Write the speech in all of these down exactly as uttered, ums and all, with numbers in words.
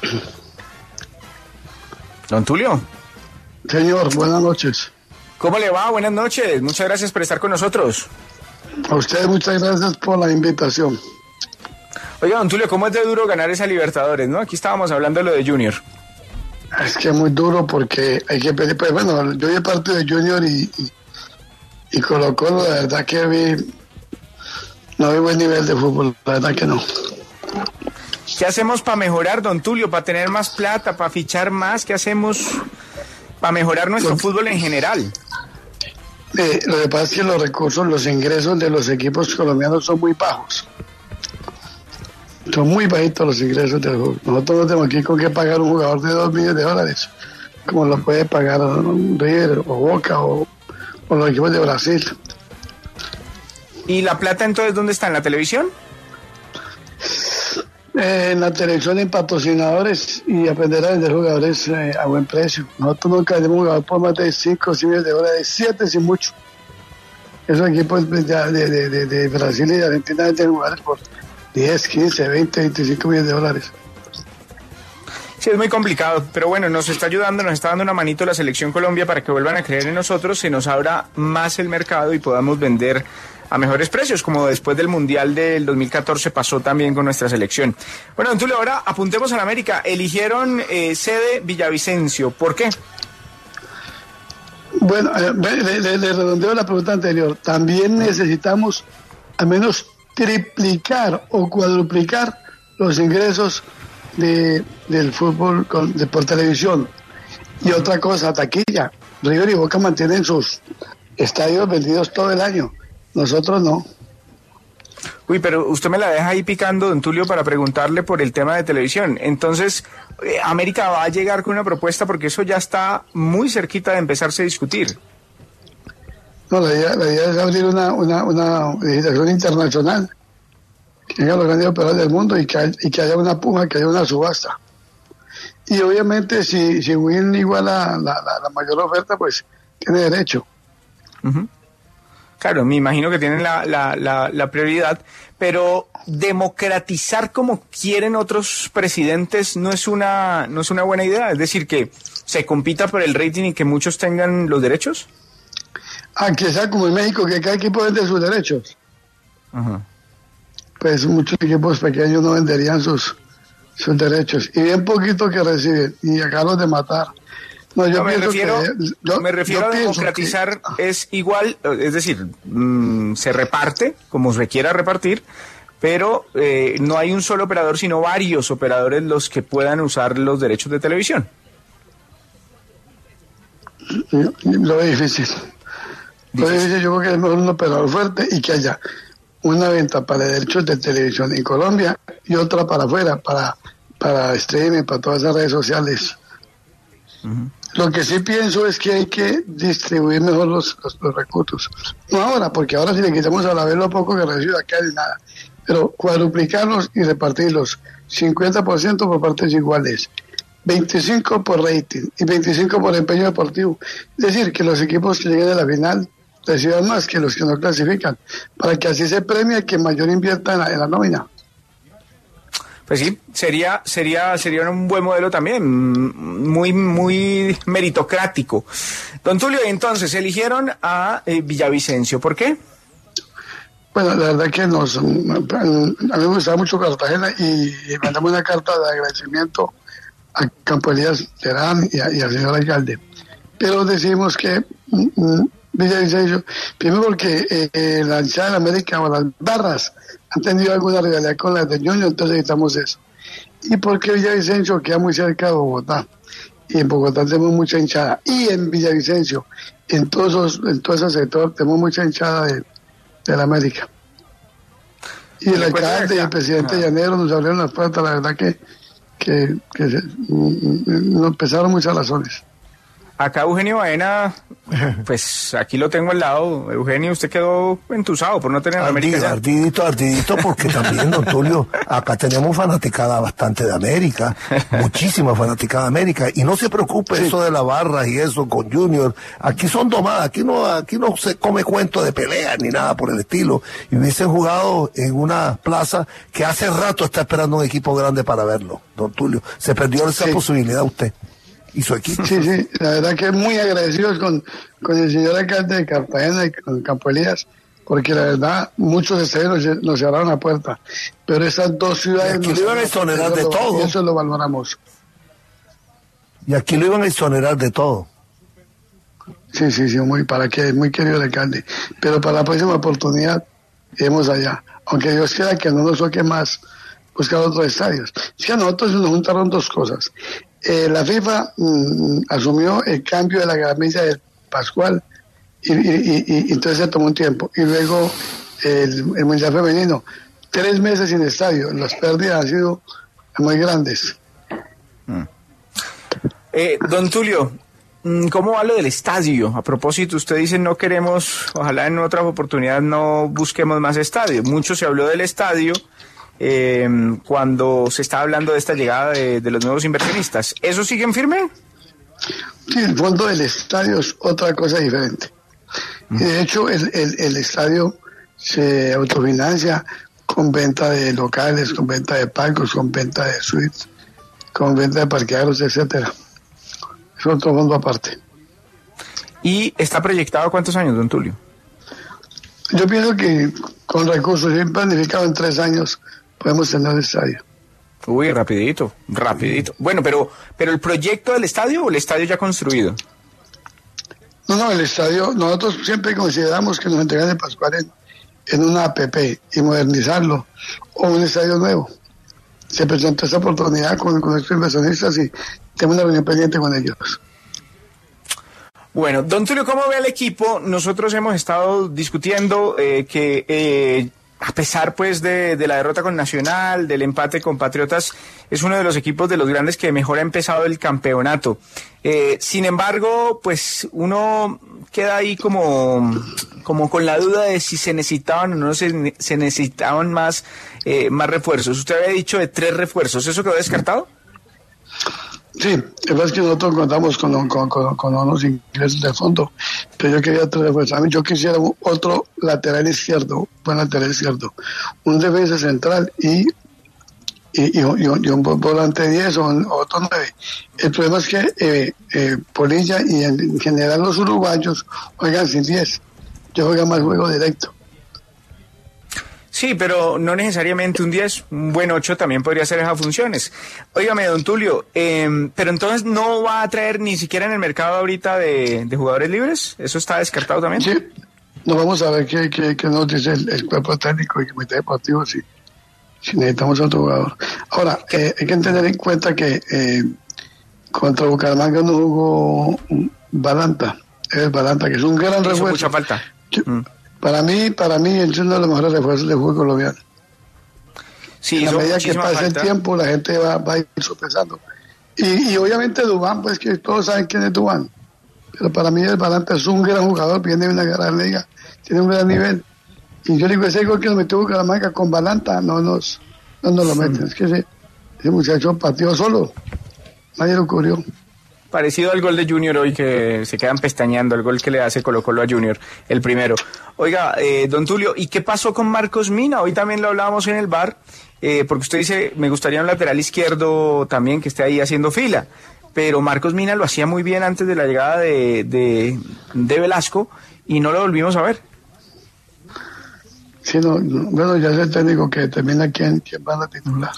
Don Tulio. Señor, buenas noches. ¿Cómo le va? Buenas noches. Muchas gracias por estar con nosotros. A ustedes muchas gracias por la invitación. Oiga, don Tulio, ¿cómo es de duro ganar esa Libertadores, no? Aquí estábamos hablando de lo de Junior. Es que es muy duro porque hay que pedir, pues bueno, yo vi parte de Junior y, y, y Colo Colo, la verdad que vi, no vi buen nivel de fútbol, la verdad que no. ¿Qué hacemos para mejorar, don Tulio, para tener más plata, para fichar más? ¿Qué hacemos para mejorar nuestro Lo, fútbol en general? Eh, lo que pasa es que los recursos, los ingresos de los equipos colombianos son muy bajos. Son muy bajitos los ingresos del juego. Nosotros no tenemos aquí con qué pagar un jugador de dos millones de dólares, como lo puede pagar un River o Boca o, o los equipos de Brasil. ¿Y la plata entonces dónde está? ¿En la televisión? Eh, en la televisión, en patrocinadores y aprender a vender jugadores eh, a buen precio. Nosotros nunca vendemos un jugador por más de cinco o seis millones de dólares, siete sin mucho. Esos equipos de, de, de, de Brasil y de Argentina venden jugadores por diez, quince, veinte, veinticinco millones de dólares. Sí, es muy complicado, pero bueno, nos está ayudando, nos está dando una manito la Selección Colombia para que vuelvan a creer en nosotros, se nos abra más el mercado y podamos vender a mejores precios, como después del Mundial del dos mil catorce pasó también con nuestra selección. Bueno, don Tulio, ahora apuntemos a la América. Eligieron eh, sede Villavicencio. ¿Por qué? Bueno, eh, le, le, le redondeo la pregunta anterior. También necesitamos al menos triplicar o cuadruplicar los ingresos de, del fútbol con, de, por televisión. Y otra cosa, taquilla. River y Boca mantienen sus estadios vendidos todo el año. Nosotros no. Uy, pero usted me la deja ahí picando, don Tulio, para preguntarle por el tema de televisión. Entonces, eh, América va a llegar con una propuesta porque eso ya está muy cerquita de empezarse a discutir. No, la idea, la idea es abrir una, una, una legislación internacional que vengan los grandes operadores del mundo y que, hay, y que haya una puja, que haya una subasta. Y obviamente si, si Win iguala la, la, la mayor oferta, pues tiene derecho. Uh-huh. Claro, me imagino que tienen la, la, la, la prioridad, pero democratizar como quieren otros presidentes no es una no es una buena idea. Es decir, que se compita por el rating y que muchos tengan los derechos. Ah, que sea como en México, que cada equipo vende sus derechos. Uh-huh. Pues muchos equipos pequeños no venderían sus, sus derechos. Y bien poquito que reciben, y acá los de matar. No, yo no, me refiero, que, yo, me refiero a democratizar, que... es igual, es decir, mmm, se reparte como se quiera repartir, pero eh, no hay un solo operador, sino varios operadores los que puedan usar los derechos de televisión. Lo es difícil. Lo es difícil, yo creo que es mejor un operador fuerte y que haya una venta para derechos de televisión en Colombia y otra para afuera, para, para streaming, para todas esas redes sociales. Uh-huh. Lo que sí pienso es que hay que distribuir mejor los, los, los recursos. No ahora, porque ahora si le quitamos a la vez lo poco que recibe acá es nada. Pero cuadruplicarlos y repartirlos. cincuenta por ciento por partes iguales. veinticinco por por rating y veinticinco por empeño deportivo. Es decir, que los equipos que lleguen a la final reciban más que los que no clasifican. Para que así se premie el que mayor invierta en la, en la nómina. Pues sí, sería sería sería un buen modelo también, muy muy meritocrático. Don Tulio, entonces eligieron a eh, Villavicencio, ¿por qué? Bueno, la verdad que nos a mí me gustaba mucho Cartagena y, y mandamos una carta de agradecimiento a Campo Elías Terán y, a, y al señor alcalde. Pero decimos que mm, Villavicencio, primero porque eh, eh, la hinchada de la América o las barras han tenido alguna rivalidad con las de Junior, entonces necesitamos eso. Y porque Villavicencio queda muy cerca de Bogotá, y en Bogotá tenemos mucha hinchada, y en Villavicencio, en todos esos, en todo ese sector, tenemos mucha hinchada de, de la América. Y el alcalde y el presidente no. Llanero nos abrieron las puertas, la verdad que, que, que se, nos pesaron muchas razones. Acá Eugenio Baena, pues aquí lo tengo al lado. Eugenio, usted quedó entusado por no tener a América ya. Ardidito, ardidito, porque también, don Tulio, acá tenemos fanaticada bastante de América, muchísima fanaticada de América, y no se preocupe sí. eso de la barra y eso con Junior, aquí son domadas, aquí no, aquí no se come cuento de pelea ni nada por el estilo, y hubiesen jugado en una plaza que hace rato está esperando un equipo grande para verlo, don Tulio, se perdió esa sí. posibilidad usted. Y su equipo. Sí, sí, la verdad que muy agradecidos con, con el señor alcalde de Cartagena y con Campo Elías, porque la verdad muchos estadios nos, nos cerraron la puerta, pero esas dos ciudades... Y aquí lo iban a exonerar de todo. Y eso lo valoramos. Y aquí lo iban a exonerar de todo. Sí, sí, sí, muy, para que, muy querido el alcalde, pero para la próxima oportunidad iremos allá, aunque Dios quiera que no nos toque más buscar otros estadios. Es que a nosotros nos juntaron dos cosas. Eh, la FIFA mm, asumió el cambio de la gramencia del Pascual y, y, y, y entonces se tomó un tiempo. Y luego el, el Mundial Femenino, tres meses sin estadio, las pérdidas han sido muy grandes. Mm. Eh, don Tulio, ¿cómo va lo del estadio? A propósito, usted dice no queremos, ojalá en otra oportunidad no busquemos más estadio. Mucho se habló del estadio. Eh, cuando se está hablando de esta llegada de, de los nuevos inversionistas. ¿Eso sigue en firme? Sí, el fondo del estadio es otra cosa diferente. Mm. Y de hecho, el, el, el estadio se autofinancia con venta de locales, con venta de palcos, con venta de suites, con venta de parqueaderos, etcétera. Es otro fondo aparte. ¿Y está proyectado a cuántos años, don Tulio? Yo pienso que con recursos bien planificados en tres años podemos tener el estadio. Uy, rapidito, rapidito. Bueno, pero pero el proyecto del estadio o el estadio ya construido. No, no, el estadio, nosotros siempre consideramos que nos entregan el Pascual en, en una A P P y modernizarlo, o un estadio nuevo. Se presentó esta oportunidad con, con estos inversionistas y tengo una reunión pendiente con ellos. Bueno, don Tulio, ¿cómo ve el equipo? Nosotros hemos estado discutiendo eh, que eh, a pesar pues de, de la derrota con Nacional, del empate con Patriotas, es uno de los equipos de los grandes que mejor ha empezado el campeonato. Eh, sin embargo, pues uno queda ahí como, como con la duda de si se necesitaban o no se, se necesitaban más, eh, más refuerzos. Usted había dicho de tres refuerzos, ¿eso quedó descartado? Sí, es verdad que nosotros contamos con, con, con, con unos ingresos de fondo, pero yo quería tres refuerzos. A mí yo quisiera otro lateral izquierdo, buen lateral izquierdo, un defensa central y, y, y, y, un, y un volante diez o un, otro nueve. El problema es que eh, eh, Polilla y en general los uruguayos juegan sin diez, yo juego más juego directo. Sí, pero no necesariamente un diez, un buen ocho también podría hacer esas funciones. Óigame, don Tulio, eh, pero entonces no va a traer ni siquiera en el mercado ahorita de, de jugadores libres, ¿eso está descartado también? Sí, nos vamos a ver qué, qué, qué nos dice el, el cuerpo técnico y el comité deportivo si, si necesitamos otro jugador. Ahora, eh, hay que tener en cuenta que eh, contra Bucaramanga no jugó Balanta, es Balanta, que es un gran refuerzo. Hizo mucha falta. Yo, mm. Para mí, para mí, es uno de los mejores refuerzos del fútbol colombiano. Sí, a medida que pasa falta. el tiempo, la gente va, va a ir sopesando. Y, y obviamente Duván, pues que todos saben quién es Duván. Pero para mí el Balanta es un gran jugador, viene de una gran liga, tiene un gran nivel. Y yo digo, ese gol que nos metió Bucaramanga con Balanta, no nos, no nos lo meten. Es que ese, ese muchacho partió solo. Nadie lo cubrió. Parecido al gol de Junior hoy, que se quedan pestañeando, el gol que le hace Colo Colo a Junior, el primero. Oiga, eh, don Tulio, ¿y qué pasó con Marcos Mina? Hoy también lo hablábamos en el bar, eh, porque usted dice, me gustaría un lateral izquierdo también que esté ahí haciendo fila, pero Marcos Mina lo hacía muy bien antes de la llegada de, de, de Velasco y no lo volvimos a ver. Sí, no, no, bueno, ya es el técnico que determina quién, quién va a titular.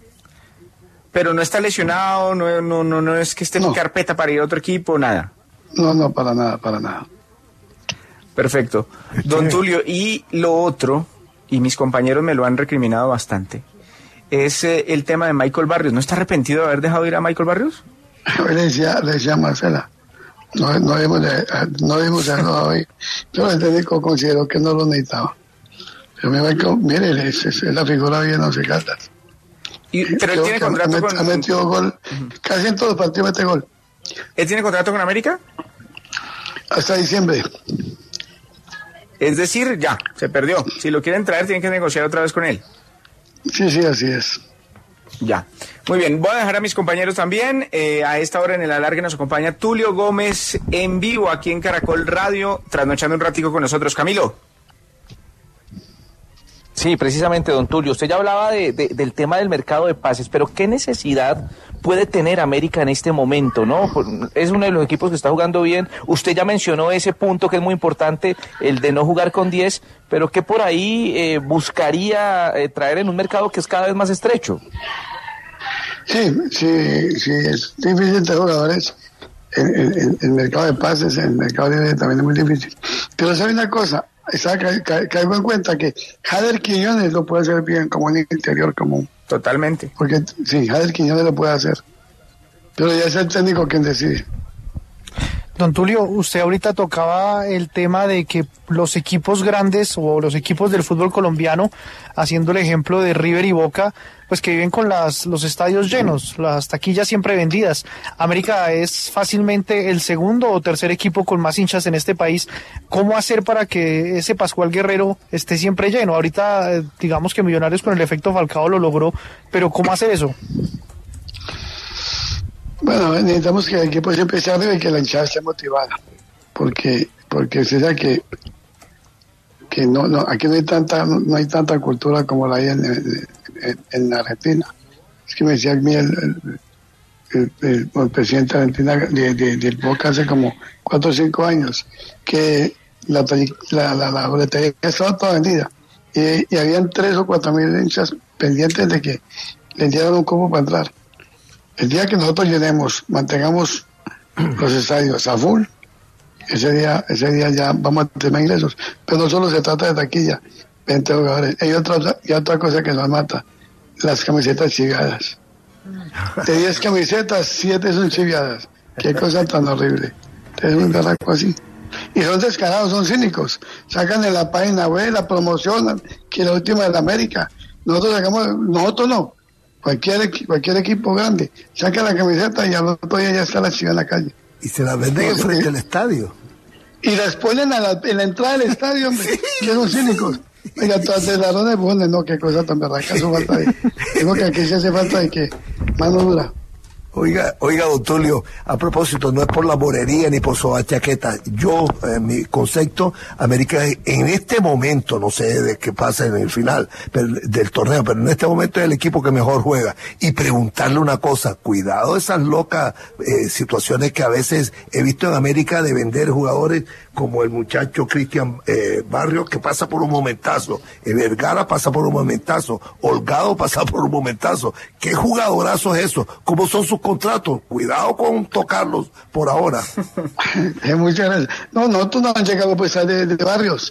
Pero no está lesionado, no, no, no, no es que esté no. en carpeta para ir a otro equipo, nada. No, no, para nada, para nada. Perfecto. Don Tulio, y lo otro, y mis compañeros me lo han recriminado bastante, es eh, el tema de Michael Barrios. ¿No está arrepentido de haber dejado ir a Michael Barrios? Hoy le decía, le decía a Marcela, no, no debemos de, no debemos de hoy. Yo el técnico considero que no lo necesitaba. Pero me Michael, mire, es, es la figura bien no se Caldas. Y, pero él tiene contrato ha con... Ha metido gol, uh-huh. Casi en todos los partidos mete gol. ¿Él tiene contrato con América? Hasta diciembre. Es decir, ya, se perdió. Si lo quieren traer, tienen que negociar otra vez con él. Sí, sí, así es. Ya. Muy bien, voy a dejar a mis compañeros también. Eh, a esta hora en el alargue nos acompaña Tulio Gómez en vivo aquí en Caracol Radio, trasnochando un ratico con nosotros. Camilo. Sí, precisamente, don Tulio. Usted ya hablaba de, de, del tema del mercado de pases, pero ¿qué necesidad puede tener América en este momento, no? Es uno de los equipos que está jugando bien. Usted ya mencionó ese punto que es muy importante, el de no jugar con diez, pero ¿qué por ahí eh, buscaría eh, traer en un mercado que es cada vez más estrecho? Sí, sí, sí, es difícil de jugadores. El, el, el mercado de pases, el mercado libre también es muy difícil. Pero sabe una cosa, caigo en cuenta que Jader Quiñones lo puede hacer bien como en el interior común. Totalmente. Porque sí, Jader Quiñones lo puede hacer. Pero ya es el técnico quien decide. Don Tulio, usted ahorita tocaba el tema de que los equipos grandes o los equipos del fútbol colombiano, haciendo el ejemplo de River y Boca, pues que viven con las, los estadios llenos, las taquillas siempre vendidas. América es fácilmente el segundo o tercer equipo con más hinchas en este país. ¿Cómo hacer para que ese Pascual Guerrero esté siempre lleno? Ahorita, digamos que Millonarios con el efecto Falcao lo logró, pero ¿cómo hacer eso? Bueno, necesitamos que el equipo siempre esté arriba y que la hinchada esté motivada, porque porque usted sabe que que no no aquí no hay tanta no, no hay tanta cultura como la hay en, en, en Argentina. Es que me decía a mí el, el, el, el, el presidente de Argentina de, de, de Boca hace como cuatro o cinco años que la la, la, la boletería estaba toda vendida y, y habían tres o cuatro mil hinchas pendientes de que le dieran un cupo para entrar. El día que nosotros llenemos, mantengamos los estadios a full, ese día ese día ya vamos a tener ingresos. Pero no solo se trata de taquilla, veinte jugadores. Hay otra, y otra cosa que nos mata, las camisetas chiviadas. De diez camisetas, siete son chiviadas. Qué cosa tan horrible. Es un berraco así. Y son descarados, son cínicos. Sacan en la página web, la promocionan, que la última de la América. Nosotros sacamos, nosotros no. Cualquier, cualquier equipo grande saca la camiseta y al otro día ya está la chiva en la calle. Y se la venden no, frente al estadio. Y las ponen a la, en la entrada del estadio, hombre, sí, que son cínicos. Oiga, todas de las ladrones ponen, no, qué cosa tan verdad, que falta de, digo que aquí se hace falta de que mano dura. Oiga, oiga, don Tulio, a propósito, no es por la morería ni por su chaqueta. Yo, en eh, mi concepto, América en este momento, no sé de qué pasa en el final pero, del torneo, pero en este momento es el equipo que mejor juega. Y preguntarle una cosa, cuidado esas locas eh, situaciones que a veces he visto en América de vender jugadores como el muchacho Cristian eh, Barrios, que pasa por un momentazo, eh, Vergara pasa por un momentazo, Holgado pasa por un momentazo. ¿Qué jugadorazo es eso? ¿Cómo son sus contratos? Cuidado con tocarlos por ahora. Muchas gracias. No, nosotros no han llegado a propuestas de, de, de Barrios.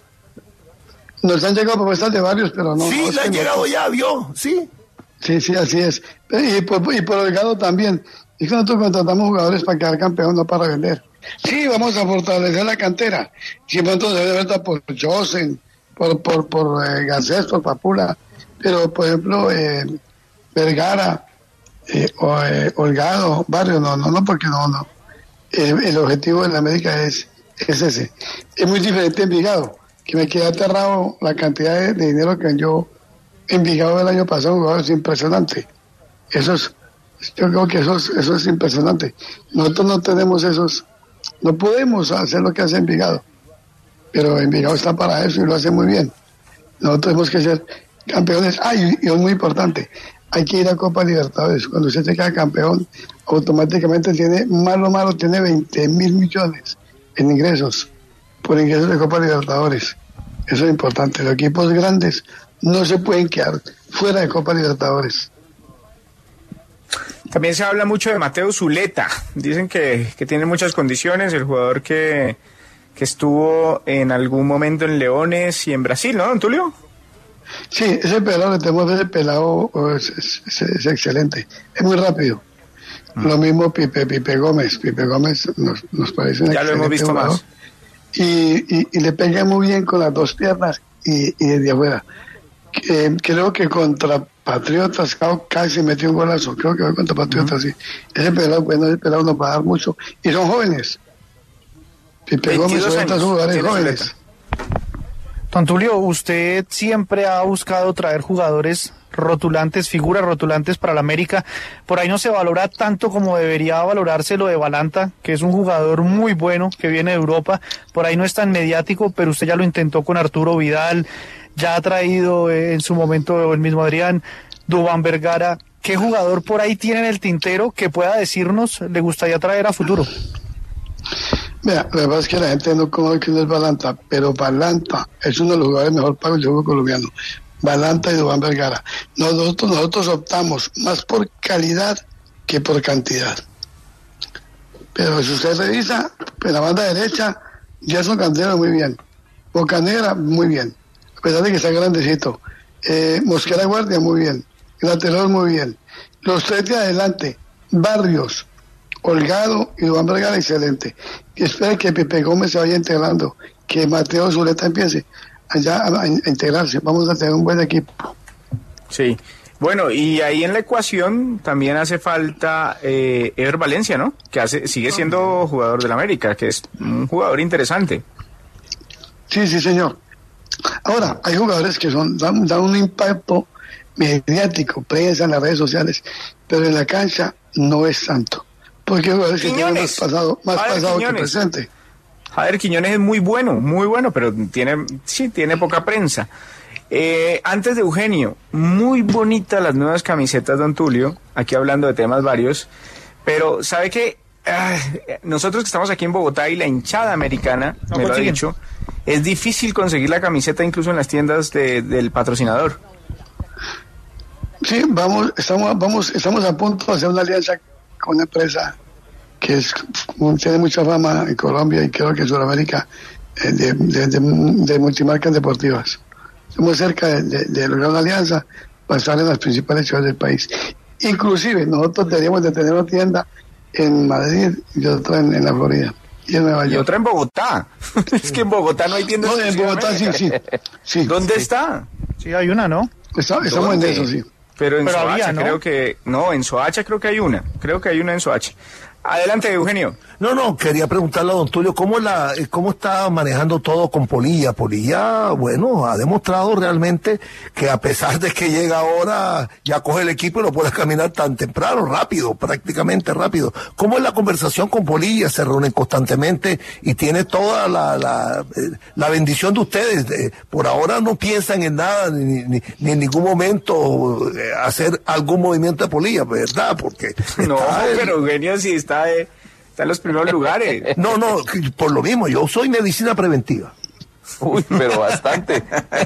Nos han llegado a propuestas de Barrios, pero no. Sí, no, le han no, llegado no. ya, ¿vio? Sí. Sí, sí, así es. Y por, y por Holgado también. Es que nosotros contratamos jugadores para quedar campeón, no para vender. Sí, vamos a fortalecer la cantera. Siempre entonces debe verdad por Josen, por por por eh, Garcés, por Papula, pero por ejemplo eh, Vergara, eh, o, eh, Holgado, Barrio, no, no, no, porque no, no. Eh, el objetivo de la América es, es ese. Es muy diferente en Envigado, que me queda aterrado la cantidad de, de dinero que yo Envigado el año pasado, jugador, es impresionante. Eso es, yo creo que eso es, eso es impresionante. Nosotros no tenemos esos. No podemos hacer lo que hace Envigado, pero Envigado está para eso y lo hace muy bien. Nosotros tenemos que ser campeones. Ah, y, y es muy importante, hay que ir a Copa Libertadores. Cuando usted se queda campeón, automáticamente tiene, malo malo, tiene veinte mil millones en ingresos, por ingresos de Copa Libertadores. Eso es importante. Los equipos grandes no se pueden quedar fuera de Copa Libertadores. También se habla mucho de Mateo Zuleta. Dicen que, que tiene muchas condiciones, el jugador que, que estuvo en algún momento en Leones y en Brasil, ¿no, don Tulio? Sí, ese pelado, le tenemos ese pelado, es, es, es excelente, es muy rápido. Mm. Lo mismo Pipe, Pipe Gómez, Pipe Gómez nos, nos parece un ya lo hemos visto jugador. Más. Y, y, y le pega muy bien con las dos piernas y, y desde afuera. Eh, creo que contra Patriotas casi metió un golazo, creo que fue contra Patriotas, uh-huh. Sí. Ese pelado, bueno, ese pelado nos va a dar mucho, y son jóvenes. Pipe Gómez son estos jugadores jóvenes. Don Tulio, usted siempre ha buscado traer jugadores rotulantes, figuras rotulantes para la América. Por ahí no se valora tanto como debería valorarse lo de Balanta, que es un jugador muy bueno, que viene de Europa. Por ahí no es tan mediático, pero usted ya lo intentó con Arturo Vidal, ya ha traído eh, en su momento el mismo Adrián, Duván Vergara. ¿Qué jugador por ahí tiene en el tintero que pueda decirnos le gustaría traer a futuro? Mira, la verdad es que la gente no conoce quién es Balanta, pero Balanta es uno de los jugadores mejor pagos del fútbol colombiano. Balanta y Duván Vergara. Nosotros, nosotros optamos más por calidad que por cantidad. Pero si usted revisa, en la banda derecha, Gerson Cantero muy bien. Bocanegra muy bien, a pesar de que está grandecito. Eh, Mosquera Guardia muy bien. Lateral muy bien. Los tres de adelante, Barrios, Holgado y Duván Vergara, excelente. Y espero que Pepe Gómez se vaya integrando, que Mateo Zuleta empiece allá a, a integrarse. Vamos a tener un buen equipo. Sí. Bueno, y ahí en la ecuación también hace falta eh, Ever Valencia, ¿no? Que hace, sigue siendo jugador del América, que es un jugador interesante. Sí, sí, señor. Ahora, hay jugadores que son dan, dan un impacto mediático, prensa en las redes sociales, pero en la cancha no es tanto. Porque hay jugadores que tienen más pasado, más pasado que presente. Javier Quiñones es muy bueno, muy bueno, pero tiene, sí, tiene poca prensa. Eh, antes de Eugenio, muy bonitas las nuevas camisetas, don Tulio, aquí hablando de temas varios, pero ¿sabe qué? Ah, nosotros que estamos aquí en Bogotá y la hinchada americana, no, me lo ha dicho, es difícil conseguir la camiseta incluso en las tiendas de, del patrocinador. Sí, vamos, estamos, vamos, estamos a punto de hacer una alianza con una empresa que es, tiene mucha fama en Colombia y creo que en Sudamérica, eh, de, de, de, de multimarcas deportivas. Estamos cerca de, de, de lograr una alianza para estar en las principales ciudades del país. Inclusive nosotros deberíamos de tener una tienda en Madrid y otra en, en la Florida y en Nueva York. Y otra en Bogotá. Es que en Bogotá no hay tiendas. No, en Bogotá sí, sí, sí. ¿Dónde sí. está? Sí, hay una, ¿no? Está, estamos en eso, sí. Pero en Pero Soacha había, ¿no? creo que... No, en Soacha creo que hay una. Creo que hay una en Soacha. Adelante, Eugenio. No, no, quería preguntarle a don Tulio, ¿cómo, la, cómo está manejando todo con Polilla? Polilla, bueno, ha demostrado realmente que a pesar de que llega ahora, ya coge el equipo y lo puede caminar tan temprano, rápido, prácticamente rápido. ¿Cómo es la conversación con Polilla? ¿Se reúnen constantemente y tiene toda la, la, la bendición de ustedes? De, por ahora no piensan en nada, ni, ni, ni en ningún momento eh, hacer algún movimiento de Polilla, ¿verdad? Porque no, el, pero Eugenio sí está... De... Está en los primeros lugares. No, no, por lo mismo, yo soy medicina preventiva. Uy, pero bastante.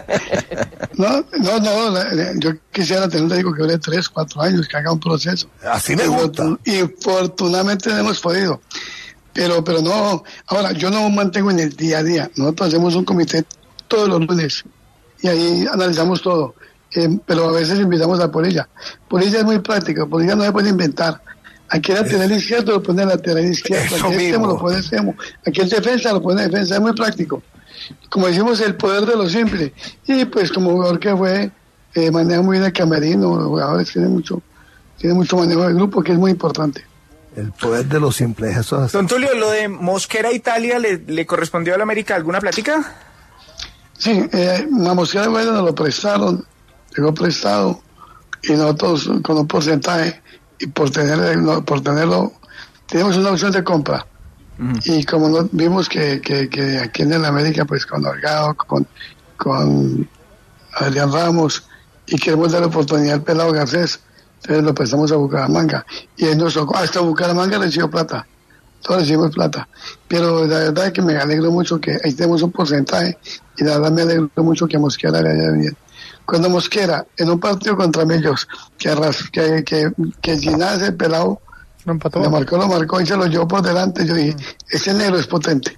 No, no, no, la, yo quisiera tener un médico que dure tres, cuatro años, que haga un proceso. Así me gusta. Y afortunadamente hemos podido. Pero, pero no, ahora, yo no mantengo en el día a día. Nosotros hacemos un comité todos los lunes y ahí analizamos todo. Eh, pero a veces invitamos a Polilla. Polilla es muy práctico, Polilla no se puede inventar. Aquí el lateral izquierdo lo pone lateral izquierdo, aquí el extremo lo pone extremo, aquí el defensa lo pone defensa, es muy práctico. Como decimos, el poder de lo simple. Y pues como jugador que fue, eh, maneja muy bien el camerino, los jugadores tienen mucho, tienen mucho manejo del grupo, que es muy importante. El poder de lo simple, eso es. Don Tulio, ¿lo de Mosquera Italia le, le correspondió a la América alguna plática? Sí, eh, a Mosquera bueno, nos lo prestaron, llegó prestado, y nosotros con un porcentaje, y por tenerlo, por tenerlo, tenemos una opción de compra. Uh-huh. Y como no, vimos que, que, que aquí en el América, pues con Holgado, con, con Adrián Ramos, y queremos dar la oportunidad al pelado Garcés, entonces lo prestamos a Bucaramanga. Y él nos tocó, hasta Bucaramanga recibió plata, todos recibimos plata. Pero la verdad es que me alegro mucho que ahí tenemos un porcentaje, y la verdad me alegro mucho que Mosquera le haya bien. Cuando Mosquera, en un partido contra Millos, que, que, que, que sin nada ese pelado, lo empató. Lo marcó, lo marcó y se lo llevó por delante. Yo dije, ese negro es potente.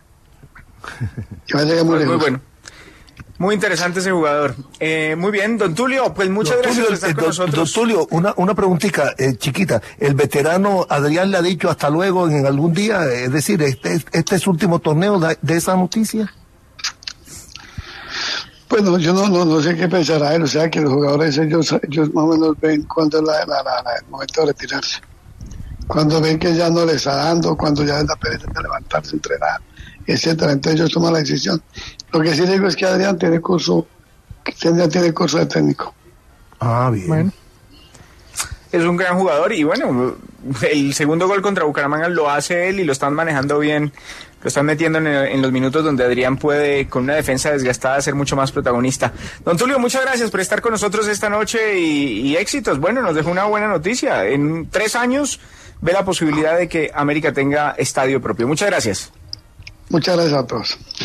Y va a llegar muy lejos. Muy bueno. Muy interesante ese jugador. Eh, muy bien, don Tulio, pues muchas don gracias Tulio, por estar eh, con don, nosotros. Don Tulio, una, una preguntita eh, chiquita. ¿El veterano Adrián le ha dicho hasta luego en algún día? Es decir, ¿este, este es su último torneo de, de esa noticia? Bueno, yo no, no, no sé qué pensará él, o sea que los jugadores ellos, ellos más o menos ven cuándo es la, la, la, la, el momento de retirarse. Cuando ven que ya no le está dando, cuando ya es la pereza de levantarse, entrenar, etcétera. Entonces ellos toman la decisión. Lo que sí digo es que Adrián tiene curso, Adrián tiene curso de técnico. Ah, bien. Bueno. Es un gran jugador y bueno, el segundo gol contra Bucaramanga lo hace él y lo están manejando bien, lo están metiendo en, el, en los minutos donde Adrián puede, con una defensa desgastada, ser mucho más protagonista. Don Tulio, muchas gracias por estar con nosotros esta noche y, y éxitos. Bueno, nos dejó una buena noticia. En tres años ve la posibilidad de que América tenga estadio propio. Muchas gracias. Muchas gracias a todos.